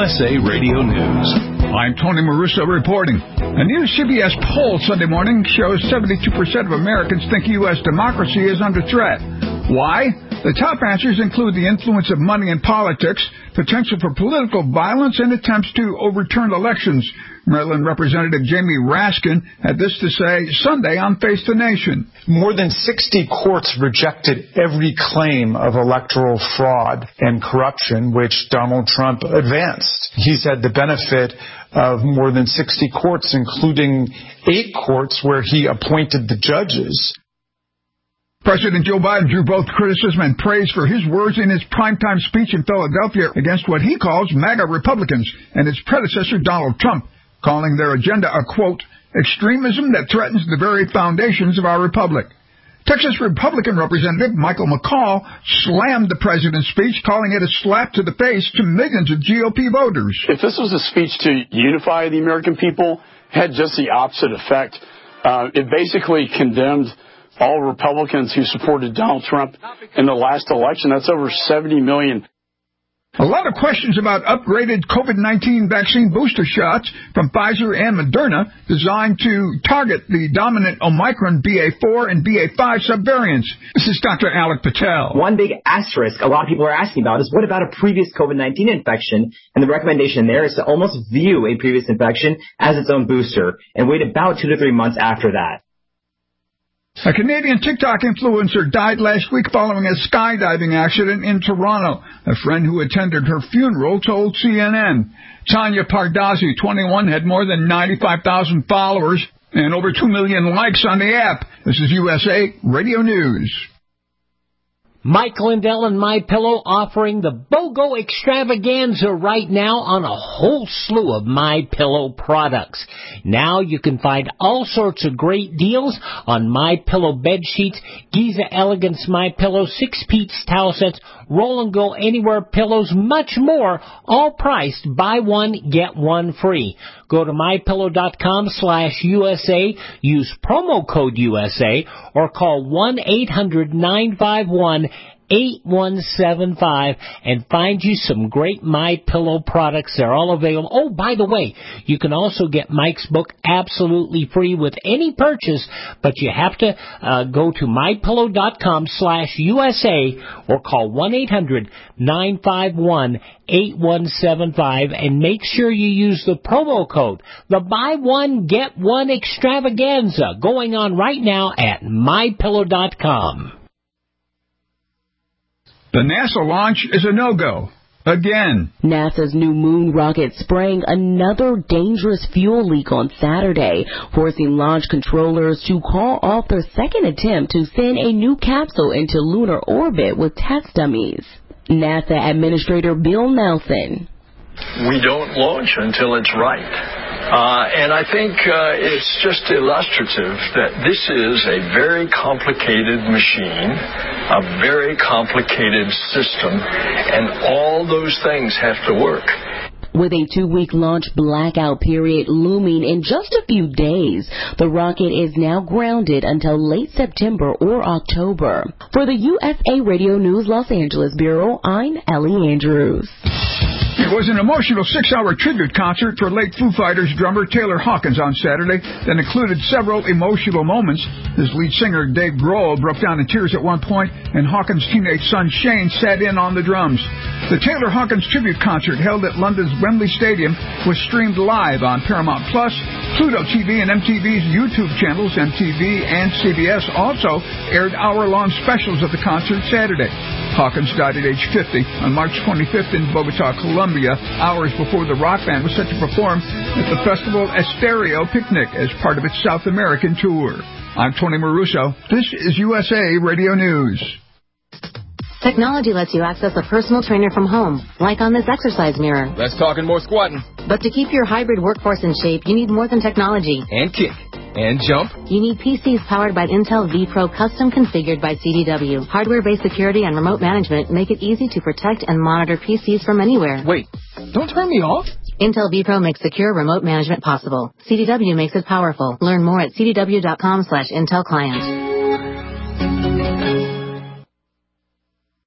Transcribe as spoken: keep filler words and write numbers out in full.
S A Radio News. I'm Tony Maruso reporting. A new C B S poll Sunday morning shows seventy-two percent of Americans think U S democracy is under threat. Why? The top answers include the influence of money in politics, potential for political violence, and attempts to overturn elections. Maryland Representative Jamie Raskin had this to say Sunday on Face the Nation. More than sixty courts rejected every claim of electoral fraud and corruption which Donald Trump advanced. He's had the benefit of more than sixty courts, including eight courts where he appointed the judges. President Joe Biden drew both criticism and praise for his words in his primetime speech in Philadelphia against what he calls MAGA Republicans and his predecessor Donald Trump, calling their agenda a, quote, extremism that threatens the very foundations of our republic. Texas Republican Representative Michael McCall slammed the president's speech, calling it a slap to the face to millions of G O P voters. If this was a speech to unify the American people, it had just the opposite effect. Uh, it basically condemned all Republicans who supported Donald Trump in the last election. That's over seventy million. A lot of questions about upgraded COVID nineteen vaccine booster shots from Pfizer and Moderna designed to target the dominant Omicron B A four and B A five subvariants. This is Doctor Alec Patel. One big asterisk a lot of people are asking about is what about a previous COVID nineteen infection? And the recommendation there is to almost view a previous infection as its own booster and wait about two to three months after that. A Canadian TikTok influencer died last week following a skydiving accident in Toronto. A friend who attended her funeral told C N N. Tanya Pardazzi, twenty-one, had more than ninety-five thousand followers and over two million likes on the app. This is U S A Radio News. Mike Lindell and MyPillow offering the BOGO extravaganza right now on a whole slew of MyPillow products. Now you can find all sorts of great deals on MyPillow bed sheets, Giza Elegance MyPillow, six-piece towel sets, Roll and Go Anywhere pillows, much more, all priced buy one, get one free. Go to MyPillow.com slash USA, use promo code U S A, or call one eight hundred nine five one eight one seven five and find you some great MyPillow products. They're all available. Oh, by the way, you can also get Mike's book absolutely free with any purchase, but you have to uh, go to MyPillow.com slash USA or call one eight hundred nine five one eight one seven five and make sure you use the promo code. The buy one, get one extravaganza going on right now at My Pillow dot com. The NASA launch is a no-go. Again. NASA's new moon rocket sprang another dangerous fuel leak on Saturday, forcing launch controllers to call off their second attempt to send a new capsule into lunar orbit with test dummies. NASA Administrator Bill Nelson. We don't launch until it's right. Uh, and I think uh, it's just illustrative that this is a very complicated machine, a very complicated system, and all those things have to work. With a two-week launch blackout period looming in just a few days, the rocket is now grounded until late September or October. For the U S A Radio News Los Angeles Bureau, I'm Ellie Andrews. It was an emotional six-hour tribute concert for late Foo Fighters drummer Taylor Hawkins on Saturday that included several emotional moments. His lead singer Dave Grohl broke down in tears at one point, and Hawkins' teenage son Shane sat in on the drums. The Taylor Hawkins tribute concert held at London's Wembley Stadium was streamed live on Paramount Plus, Pluto T V, and M T V's YouTube channels. M T V and C B S also aired hour-long specials of the concert Saturday. Hawkins died at age fifty on March twenty-fifth in Bogota, Colombia, hours before the rock band was set to perform at the festival Estéreo Picnic as part of its South American tour. I'm Tony Maruso. This is U S A Radio News. Technology lets you access a personal trainer from home, like on this exercise mirror. Let's talking more squatting. But to keep your hybrid workforce in shape, you need more than technology. And kick. And jump. You need P Cs powered by Intel vPro, custom configured by C D W. Hardware-based security and remote management make it easy to protect and monitor P Cs from anywhere. Wait, don't turn me off. Intel vPro makes secure remote management possible. C D W makes it powerful. Learn more at C D W dot com slash Intel Client.